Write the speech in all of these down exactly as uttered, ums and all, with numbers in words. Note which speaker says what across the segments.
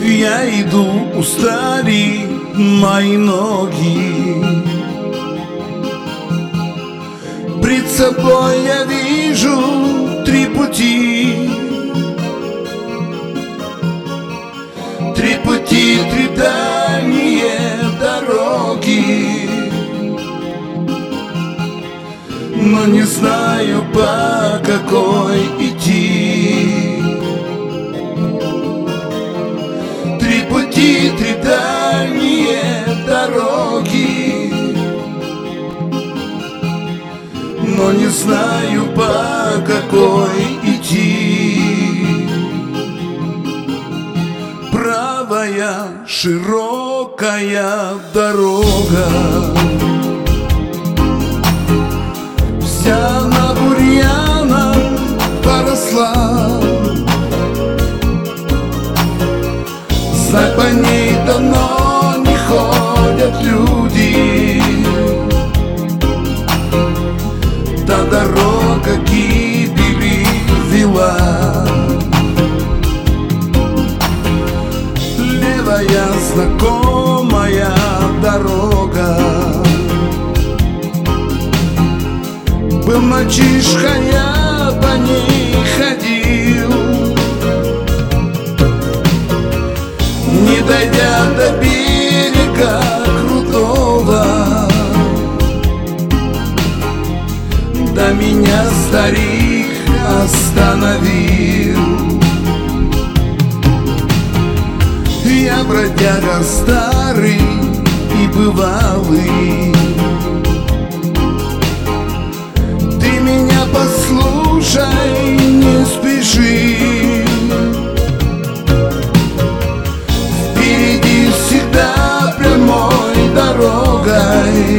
Speaker 1: Я иду, устали мои ноги. Пред собой я вижу три пути. Три пути, три дальние дороги. Но не знаю, по какой идти. Три пути, три дальние дороги. Но не знаю, по какой идти. Правая широкая дорога, вся на бурьяном поросла. Знать по ней давно не ходят люди. Та дорога к гибели вела. Левая знакомая дорога. Был мальчишка, я по ней ходил. Не дойдя до берега крутого, да меня старик остановил. Я бродяга старый и бывалый. Ты меня послушай, не спеши. Впереди всегда прямой дорогой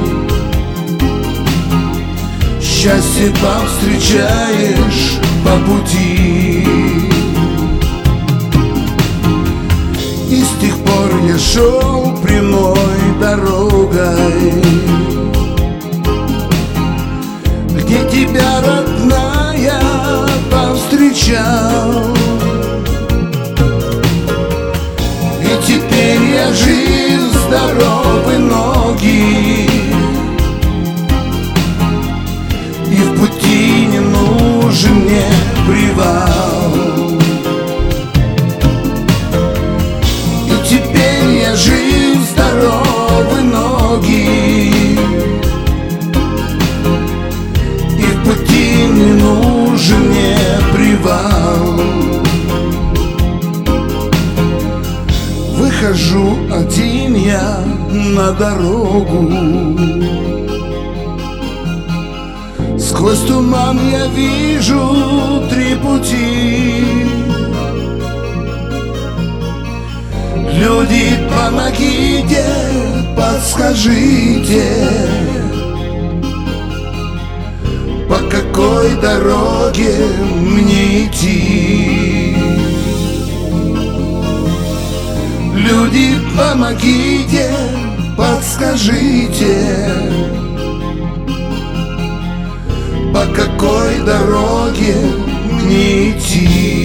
Speaker 1: счастье повстречаешь по пути. И с тех пор я шел прямой дорогой, где тебя, родная, повстречал. И теперь я жив, здоровы ноги, и в пути не нужен мне привал. И теперь я жив, здоровы ноги, и в пути не нужен мне привал. Выхожу один я на дорогу. Сквозь туман я вижу три пути. Люди, помогите, подскажите, по какой дороге мне идти. Люди, помогите, подскажите, по какой дороге мне идти.